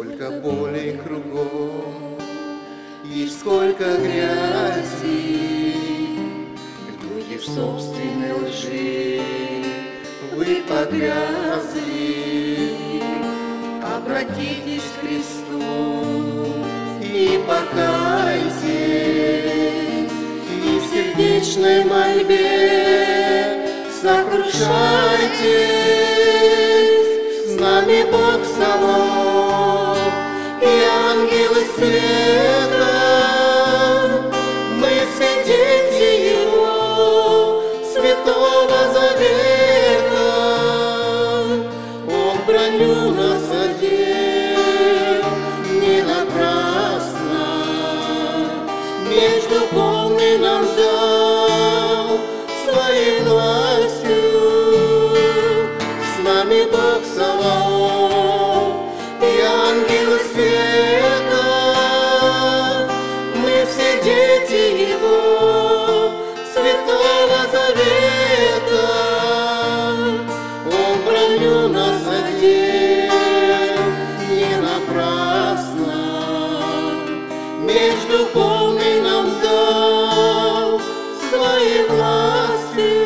сколько боли кругом, и сколько грязи. Люди в собственной лжи, вы погрязли. Обратитесь к Христу и покайтесь, и в сердечной мольбе сокрушайтесь. С нами Бог Саваоф и ангелы света, мы все дети Его Святого Завета. Он броню нас одел не напрасно, меч духовный нам дал своей властью. С нами Бог Саваоф и ангелы света, мы все дети Его Святого Завета. Он броню нас одел не напрасно, меч духовный нам дал своей властью.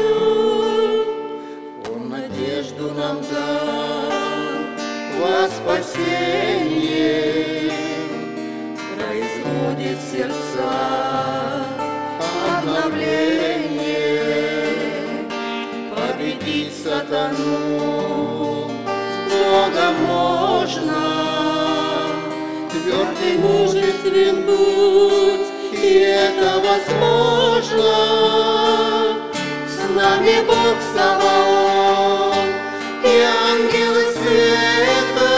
Он надежду нам дал во спасение, производит в сердца обновление. Победить сатану с Богом можно, твердый мужествен будь, и это возможно. С нами Бог Саваоф и ангелы света,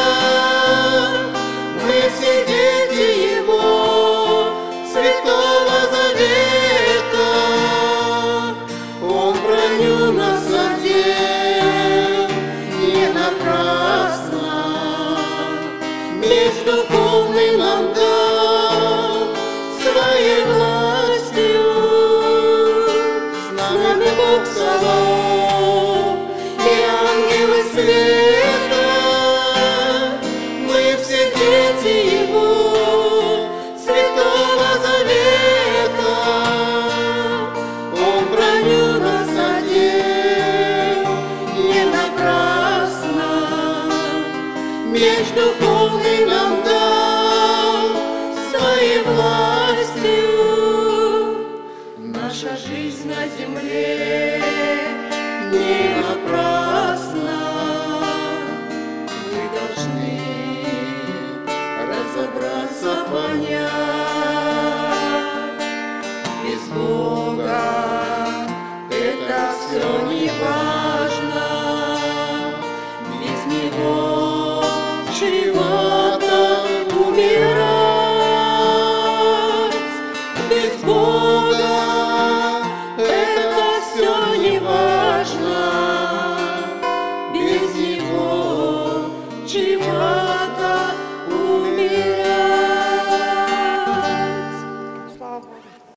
мы все дети Его Святого Завета. Он броню нас одел не напрасно, меч духовный нам дал своей властью. С нами Бог Саваоф и ангелы света, мы все дети Его Святого Завета. Он броню нас одел не напрасно, меч духовный нам дал своей властью. Наша жизнь на земле не